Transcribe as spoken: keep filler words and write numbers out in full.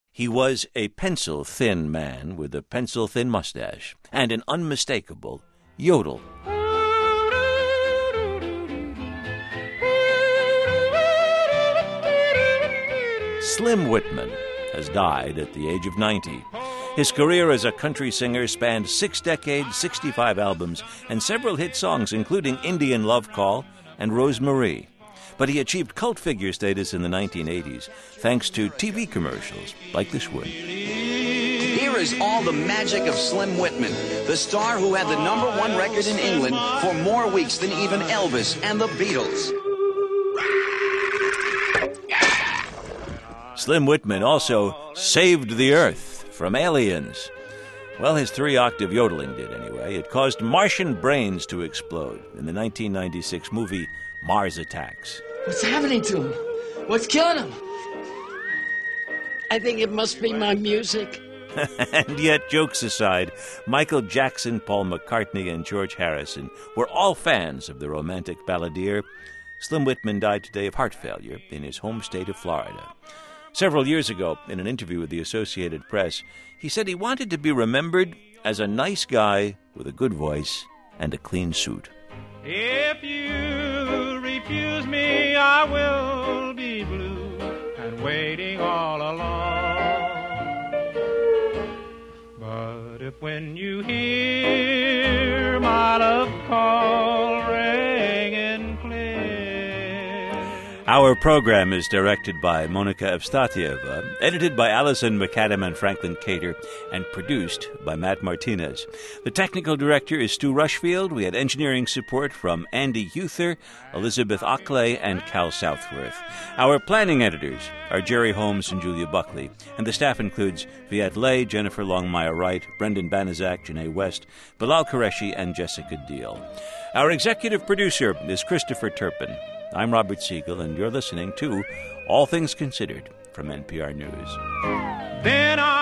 He was a pencil-thin man with a pencil-thin mustache and an unmistakable yodel. Slim Whitman has died at the age of ninety. His career as a country singer spanned six decades, sixty-five albums, and several hit songs, including Indian Love Call and Rosemarie. But he achieved cult figure status in the nineteen eighties thanks to T V commercials like this one. Here is all the magic of Slim Whitman, the star who had the number one record in England for more weeks than even Elvis and the Beatles. Slim Whitman also saved the Earth from aliens. Well, his three-octave yodeling did anyway. It caused Martian brains to explode in the nineteen ninety-six movie Mars Attacks. What's happening to him? What's killing him? I think it must be my music. And yet, jokes aside, Michael Jackson, Paul McCartney, and George Harrison were all fans of the romantic balladeer. Slim Whitman died today of heart failure in his home state of Florida. Several years ago, in an interview with the Associated Press, he said he wanted to be remembered as a nice guy with a good voice and a clean suit. If you refuse me, I will be blue and waiting all along. But if when you hear my love call ringing clear. Our program is directed by Monica Evstatieva, edited by Alison McAdam and Franklin Cater, and produced by Matt Martinez. The technical director is Stu Rushfield. We had engineering support from Andy Huther, Elizabeth Ockley, and Cal Southworth. Our planning editors are Jerry Holmes and Julia Buckley, and the staff includes Viet Lay, Jennifer Longmire-Wright, Brendan Banaszak, Janae West, Bilal Qureshi, and Jessica Deal. Our executive producer is Christopher Turpin. I'm Robert Siegel, and you're listening to All Things Considered from N P R News. Then I